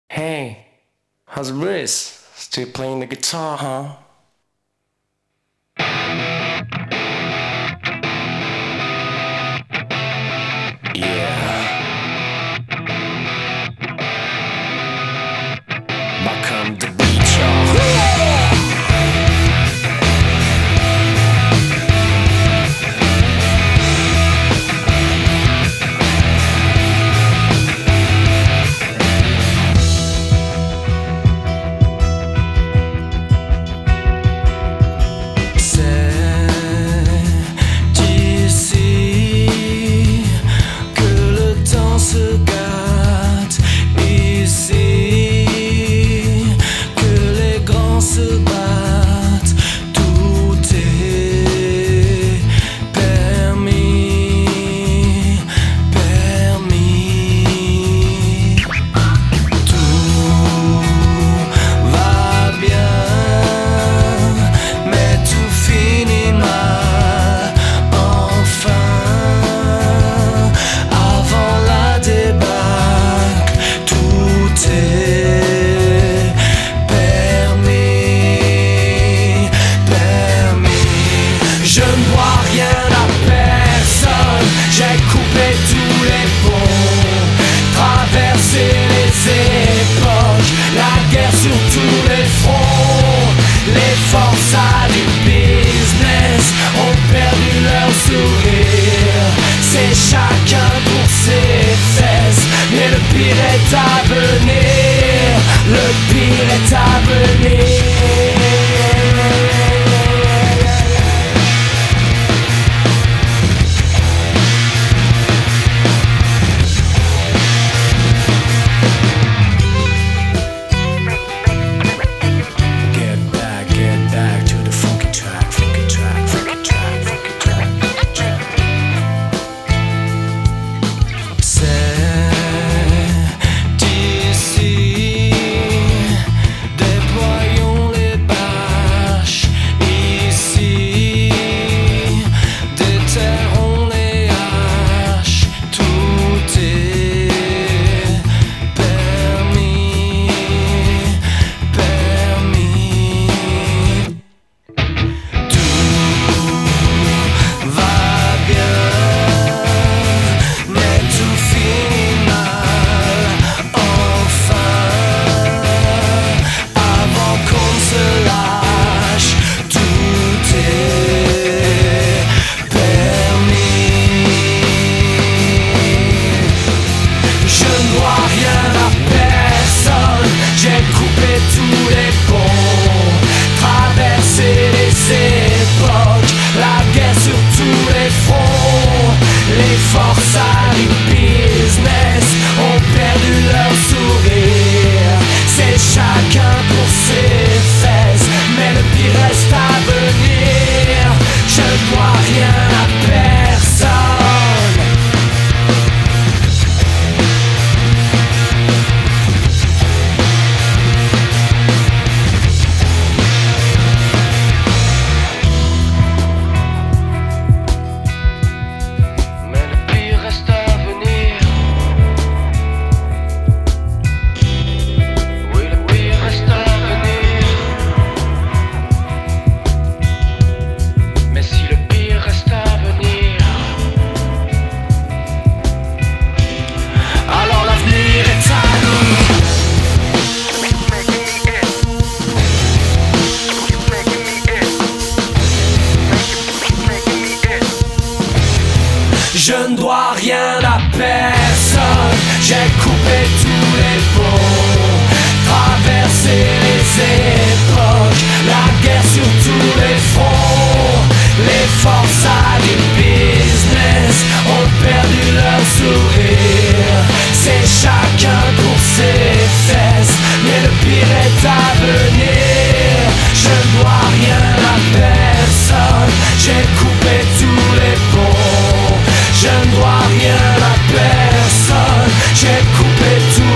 Hey, how's Briss? Still playing the guitar, huh? Yeah. Back on the beach, y'all. C'est chacun pour ses fesses, mais le pire est à venir. Le pire est à venir. Get back to the funky track, funky track, funky track, funky track. Tous les ponts, traverser les époques, la guerre sur tous les fronts. Les forçats du business ont perdu leur sourire. C'est chacun pour ses fesses, mais le pire reste à venir. Je ne dois rien à personne. Je ne dois rien à personne. J'ai coupé tous les ponts, traversé les époques, la guerre sur tous les fronts. Les forçats du business ont perdu leur sourire. C'est chacun pour ses fesses, mais le pire est à venir. Je ne dois rien à personne. J'ai coupé tous les ponts. Je ne dois rien à personne. J'ai coupé tout.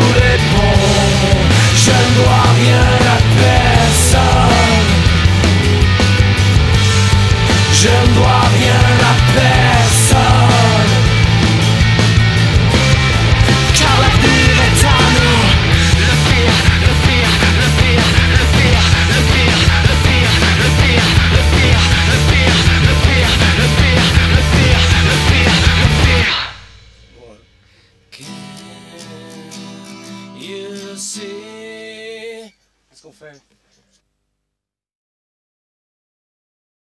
Qu'est-ce qu'on fait?